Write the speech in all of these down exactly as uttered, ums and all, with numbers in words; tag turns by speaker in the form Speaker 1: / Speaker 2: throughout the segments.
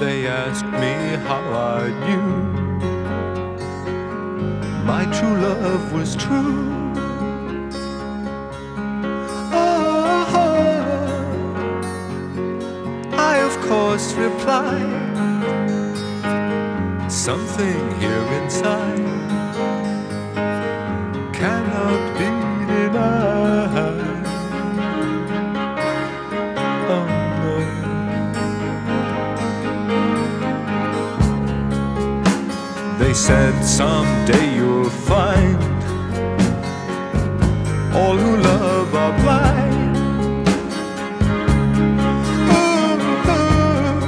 Speaker 1: they asked me how I knew my true love was true. Oh, I of course replied, something here inside cannot be denied. Oh no. They said someday you'll find all who love are blind. Ooh, ooh.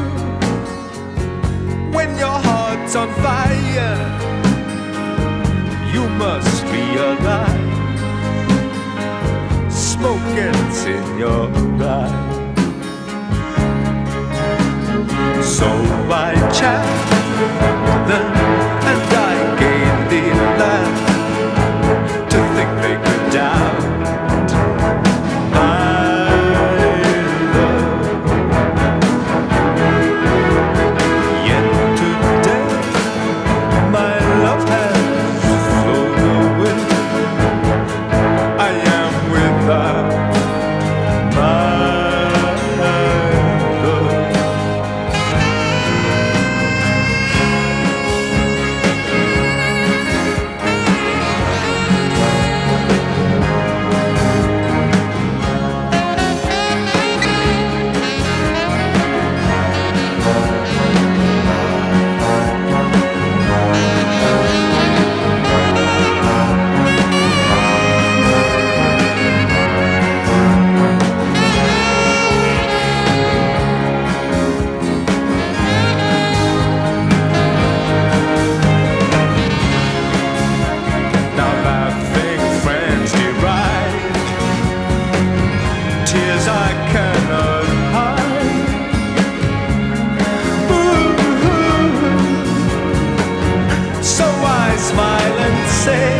Speaker 1: When your heart's on fire, you must realize smoking's in your eye. So I chat them and I gaily laugh to think they could doubt my love. Yet today my love has flown away. I am without my tears I cannot hide. Ooh, so I smile and say,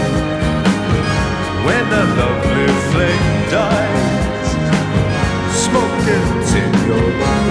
Speaker 1: when a lovely flame dies, smoking's in your eyes.